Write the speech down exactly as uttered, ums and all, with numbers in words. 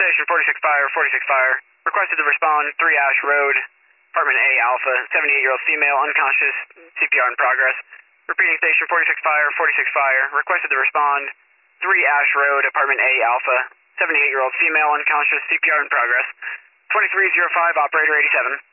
Station forty-six Fire, forty-six Fire. Requested to respond, three Ash Road, Apartment A Alpha, seventy-eight-year-old female, unconscious, C P R in progress. Repeating Station forty-six Fire, forty-six Fire. Requested to respond, three Ash Road, Apartment A Alpha, seventy-eight-year-old female, unconscious, C P R in progress. twenty-three oh five, Operator eighty-seven.